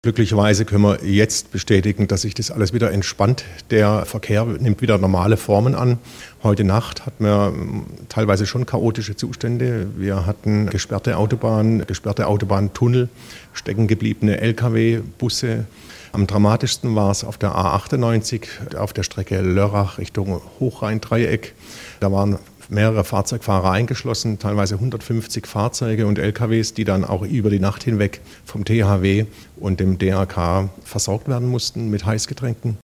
Glücklicherweise können wir jetzt bestätigen, dass sich das alles wieder entspannt. Der Verkehr nimmt wieder normale Formen an. Heute Nacht hatten wir teilweise schon chaotische Zustände. Wir hatten gesperrte Autobahntunnel, steckengebliebene Lkw, Busse. Am dramatischsten war es auf der A98, auf der Strecke Lörrach Richtung Hochrhein-Dreieck. Da waren mehrere Fahrzeugfahrer eingeschlossen, teilweise 150 Fahrzeuge und LKWs, die dann auch über die Nacht hinweg vom THW und dem DRK versorgt werden mussten mit Heißgetränken.